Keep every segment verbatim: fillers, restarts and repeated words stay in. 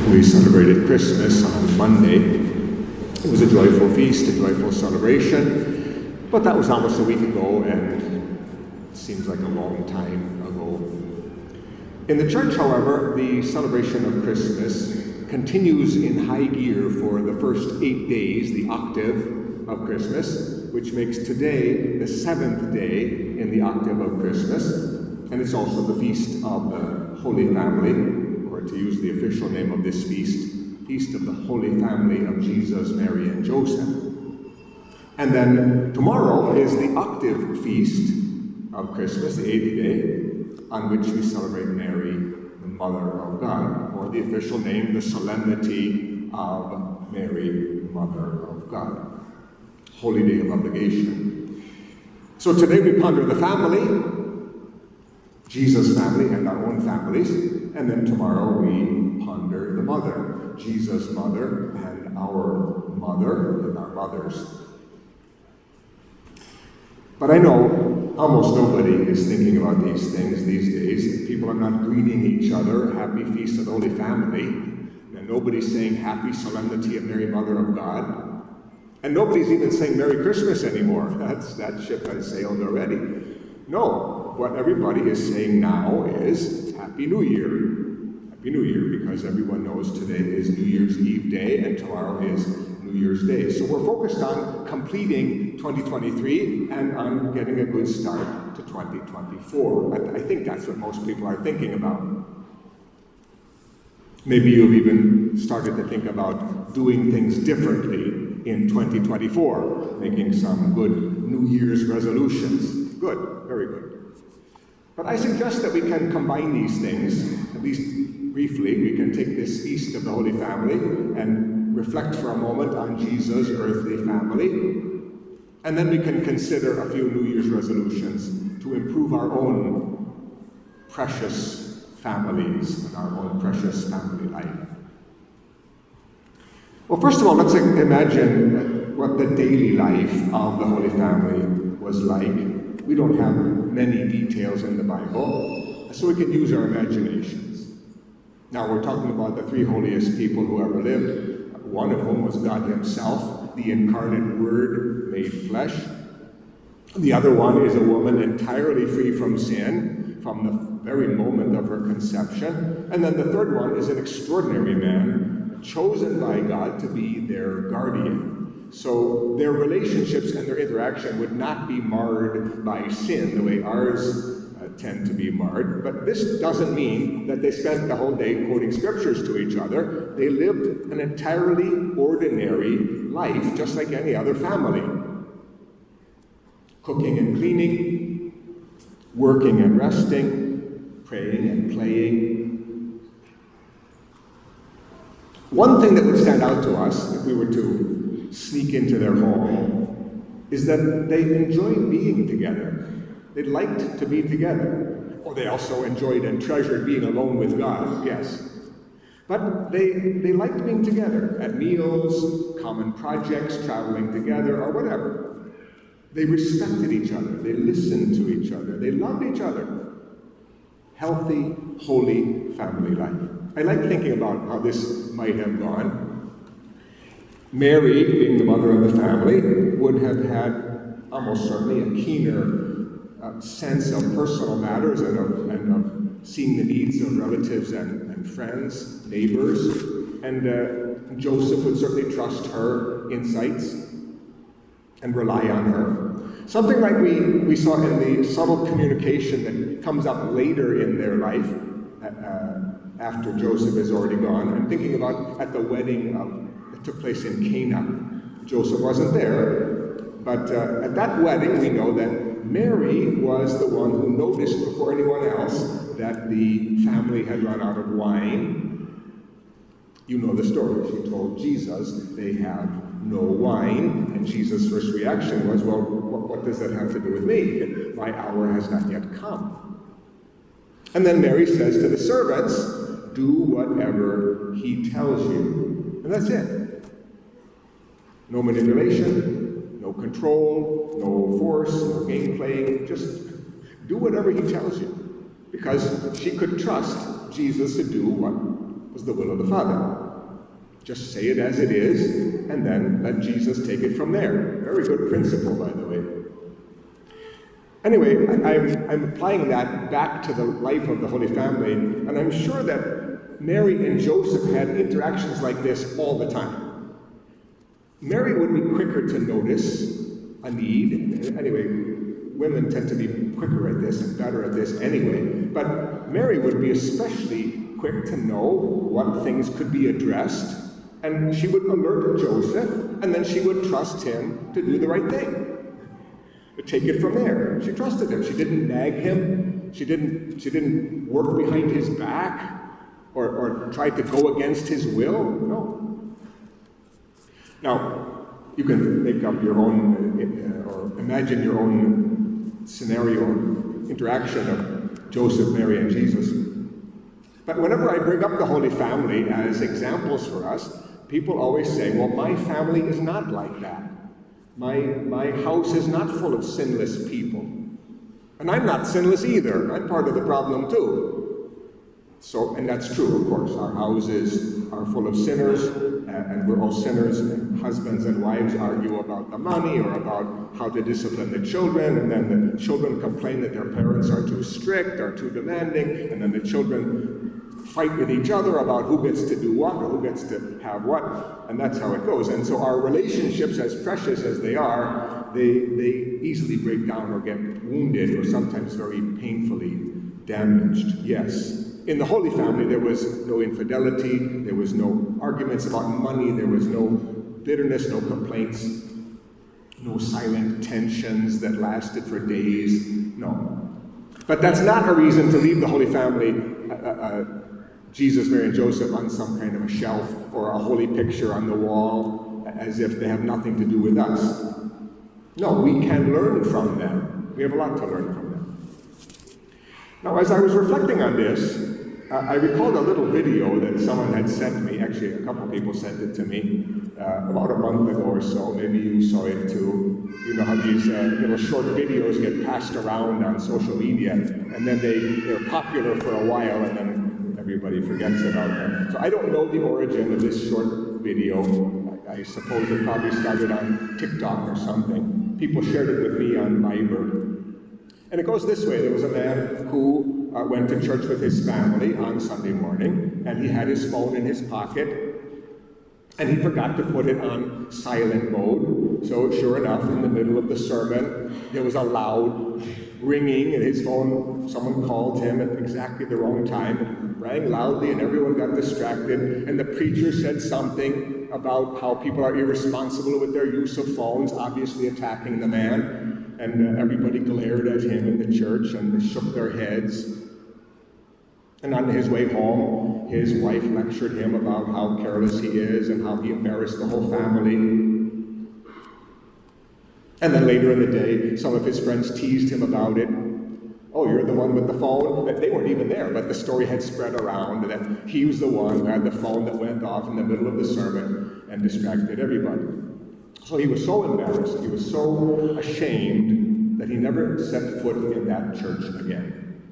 We celebrated Christmas on Monday. It was a joyful feast, a joyful celebration, but that was almost a week ago, and it seems like a long time ago. In the church, however, the celebration of Christmas continues in high gear for the first eight days, the octave of Christmas, which makes today the seventh day in the octave of Christmas, and it's also the feast of the Holy Family, or to use the official name of this feast, Feast of the Holy Family of Jesus, Mary, and Joseph. And then tomorrow is the octave feast of Christmas, the eighth day, on which we celebrate Mary, the Mother of God, or the official name, the Solemnity of Mary, Mother of God, Holy Day of Obligation. So today we ponder the family, Jesus' family and our own families, and then tomorrow we ponder the mother, Jesus' mother and our mother and our mothers. But I know almost nobody is thinking about these things these days. People are not greeting each other, Happy Feast of the Holy Family, and nobody's saying Happy Solemnity of Mary, Mother of God, and nobody's even saying Merry Christmas anymore. That's, that ship has sailed already. No, what everybody is saying now is Happy New Year. Happy New Year, because everyone knows today is New Year's Eve day and tomorrow is New Year's Day. So we're focused on completing twenty twenty-three and on getting a good start to twenty twenty-four. I, I think that's what most people are thinking about. Maybe you've even started to think about doing things differently in twenty twenty-four, making some good New Year's resolutions. Good, very good. But I suggest that we can combine these things, at least briefly. We can take this feast of the Holy Family and reflect for a moment on Jesus' earthly family, and then we can consider a few New Year's resolutions to improve our own precious families and our own precious family life. Well, first of all, let's imagine what the daily life of the Holy Family was like. We don't have many details in the Bible, so we can use our imaginations. Now, we're talking about the three holiest people who ever lived, one of whom was God Himself, the incarnate Word made flesh. The other one is a woman entirely free from sin from the very moment of her conception. And then the third one is an extraordinary man chosen by God to be their guardian. So their relationships and their interaction would not be marred by sin the way ours uh, tend to be marred. But this doesn't mean that they spent the whole day quoting scriptures to each other. They lived an entirely ordinary life, just like any other family. Cooking and cleaning, working and resting, praying and playing. One thing that would stand out to us if we were to sneak into their home is that they enjoyed being together. They liked to be together. Or they also enjoyed and treasured being alone with God, yes. But they, they liked being together at meals, common projects, traveling together, or whatever. They respected each other. They listened to each other. They loved each other. Healthy, holy family life. I like thinking about how this might have gone. Mary, being the mother of the family, would have had almost certainly a keener uh, sense of personal matters and of, and of seeing the needs of relatives and, and friends, neighbors. And uh, Joseph would certainly trust her insights and rely on her. Something like we, we saw in the subtle communication that comes up later in their life, uh, after Joseph is already gone. I'm thinking about at the wedding of took place in Cana. Joseph wasn't there, but uh, at that wedding we know that Mary was the one who noticed before anyone else that the family had run out of wine. You know the story. She told Jesus they have no wine, and Jesus' first reaction was, well, what, what does that have to do with me? My hour has not yet come. And then Mary says to the servants, do whatever he tells you. And that's it. No manipulation, no control, no force, no game playing. Just do whatever he tells you. Because she could trust Jesus to do what was the will of the Father. Just say it as it is, and then let Jesus take it from there. Very good principle, by the way. Anyway, I, I'm, I'm applying that back to the life of the Holy Family, and I'm sure that Mary and Joseph had interactions like this all the time. Mary would be quicker to notice a need. Anyway, women tend to be quicker at this and better at this anyway. But Mary would be especially quick to know what things could be addressed, and she would alert Joseph, and then she would trust him to do the right thing. To take it from there. She trusted him. She didn't nag him. She didn't, she didn't work behind his back or, or try to go against his will. No. Now, you can make up your own, uh, or imagine your own scenario, interaction of Joseph, Mary, and Jesus. But whenever I bring up the Holy Family as examples for us, people always say, well, my family is not like that. My, my house is not full of sinless people. And I'm not sinless either. I'm part of the problem too. So, and that's true, of course. Our houses are full of sinners, and we're all sinners. And husbands and wives argue about the money or about how to discipline the children, and then the children complain that their parents are too strict or too demanding, and then the children fight with each other about who gets to do what or who gets to have what, and that's how it goes. And so our relationships, as precious as they are, they, they easily break down or get wounded or sometimes very painfully damaged. Yes. In the Holy Family, there was no infidelity, there was no arguments about money, there was no bitterness, no complaints, no silent tensions that lasted for days. No. But that's not a reason to leave the Holy Family, uh, uh, Jesus, Mary, and Joseph on some kind of a shelf or a holy picture on the wall as if they have nothing to do with us. No, we can learn from them. We have a lot to learn from them. Now, as I was reflecting on this, uh, I recalled a little video that someone had sent me. Actually, a couple people sent it to me uh, about a month ago or so. Maybe you saw it too. You know how these uh, little short videos get passed around on social media, and then they, they're popular for a while, and then everybody forgets about them. So I don't know the origin of this short video. I, I suppose it probably started on TikTok or something. People shared it with me on Viber. And it goes this way. There was a man who uh, went to church with his family on Sunday morning, and he had his phone in his pocket, and he forgot to put it on silent mode. So sure enough, in the middle of the sermon, there was a loud ringing, and his phone, someone called him at exactly the wrong time. It rang loudly, and everyone got distracted, and the preacher said something about how people are irresponsible with their use of phones, obviously attacking the man. And uh, everybody glared at him in the church, and they shook their heads. And on his way home, his wife lectured him about how careless he is and how he embarrassed the whole family. And then later in the day, some of his friends teased him about it. Oh, you're the one with the phone? They weren't even there, but the story had spread around that he was the one who had the phone that went off in the middle of the sermon and distracted everybody. So he was so embarrassed, he was so ashamed that he never set foot in that church again.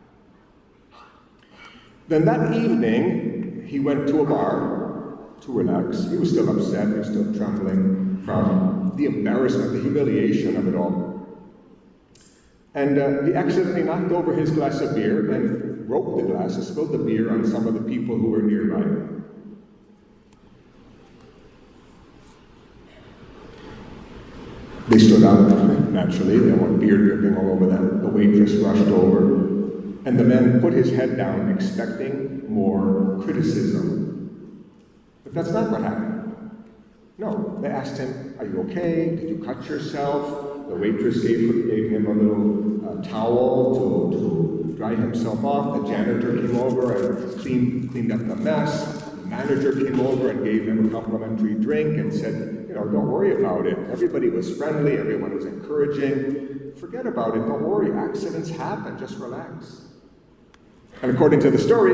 Then that evening, he went to a bar to relax. He was still upset, he was still trembling from the embarrassment, the humiliation of it all. And uh, he accidentally knocked over his glass of beer and broke the glass and spilled the beer on some of the people who were nearby. They stood up, naturally. They want beer dripping all over them. The waitress rushed over, and the man put his head down, expecting more criticism. But that's not what happened. No, they asked him, "Are you okay? Did you cut yourself?" The waitress gave, gave him a little uh, towel to, to dry himself off. The janitor came over and cleaned, cleaned up the mess. The manager came over and gave him a complimentary drink and said, you know, don't worry about it. Everybody was friendly, everyone was encouraging. Forget about it, don't worry, accidents happen, just relax. And according to the story,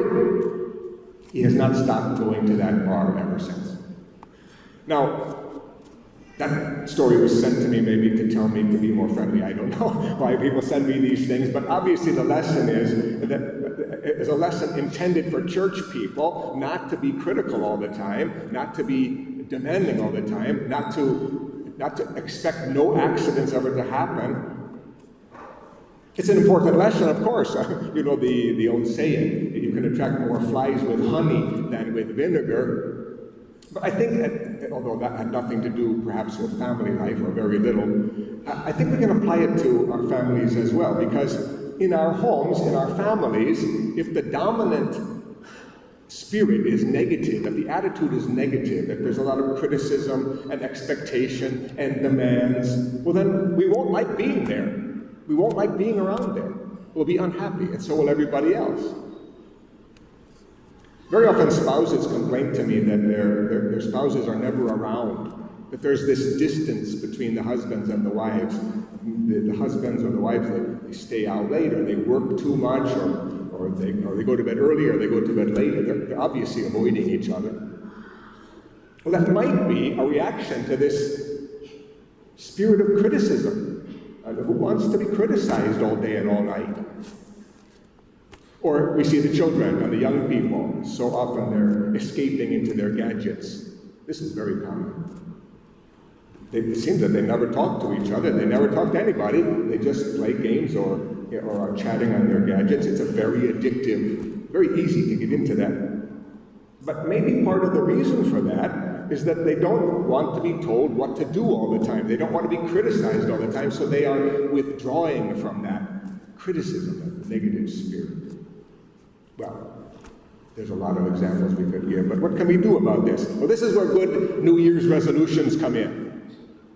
he has not stopped going to that bar ever since. Now, That story was sent to me maybe to tell me to be more friendly. I don't know why people send me these things, but obviously the lesson is that is a lesson intended for church people, not to be critical all the time, not to be demanding all the time, not to not to expect no accidents ever to happen. It's an important lesson, of course. You know the, the old saying, that you can attract more flies with honey than with vinegar. But I think, that, although that had nothing to do perhaps with family life, or very little, I think we can apply it to our families as well, because in our homes, in our families, if the dominant spirit is negative, if the attitude is negative, if there's a lot of criticism and expectation and demands, well then we won't like being there. We won't like being around there. We'll be unhappy, and so will everybody else. Very often spouses complain to me that their, their, their spouses are never around, that there's this distance between the husbands and the wives. The, the husbands or the wives, they, they stay out late, or they work too much, or, or, they, or they go to bed early, or they go to bed late. They're, they're obviously avoiding each other. Well, that might be a reaction to this spirit of criticism. And who wants to be criticized all day and all night? Or we see the children and the young people, so often they're escaping into their gadgets. This is very common. They, it seems that they never talk to each other, they never talk to anybody, they just play games or, or are chatting on their gadgets. It's a very addictive, very easy to get into that. But maybe part of the reason for that is that they don't want to be told what to do all the time. They don't want to be criticized all the time, so they are withdrawing from that criticism, that negative spirit. Well, there's a lot of examples we could give, but what can we do about this? Well, this is where good New Year's resolutions come in.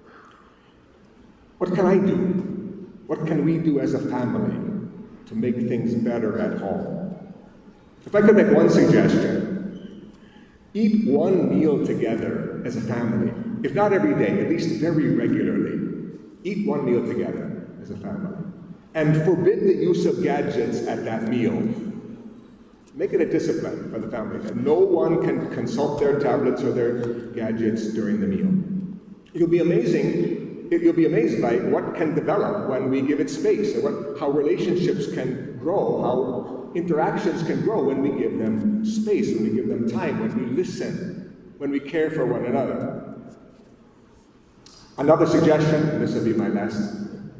What can I do? What can we do as a family to make things better at home? If I could make one suggestion, eat one meal together as a family. If not every day, at least very regularly. Eat one meal together as a family. And forbid the use of gadgets at that meal. Make it a discipline for the family that no one can consult their tablets or their gadgets during the meal. You'll be amazing, you'll be amazed by what can develop when we give it space, and what, how relationships can grow, how interactions can grow when we give them space, when we give them time, when we listen, when we care for one another. Another suggestion, and this will be my last.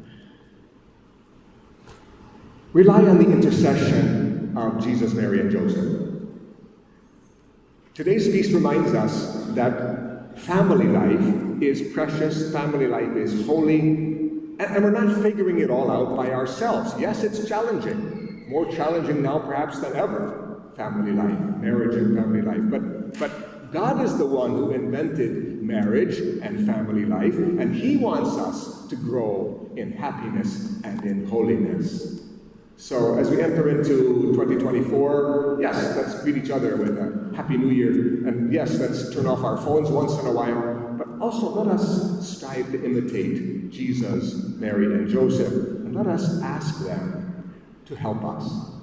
Rely on the intercession of Jesus, Mary, and Joseph. Today's feast reminds us that family life is precious, family life is holy, and, and we're not figuring it all out by ourselves. Yes, it's challenging, more challenging now perhaps than ever, family life, marriage and family life, but, but God is the one who invented marriage and family life, and He wants us to grow in happiness and in holiness. So as we enter into twenty twenty-four, yes, let's greet each other with a Happy New Year. And yes, let's turn off our phones once in a while. But also let us strive to imitate Jesus, Mary, and Joseph. And let us ask them to help us.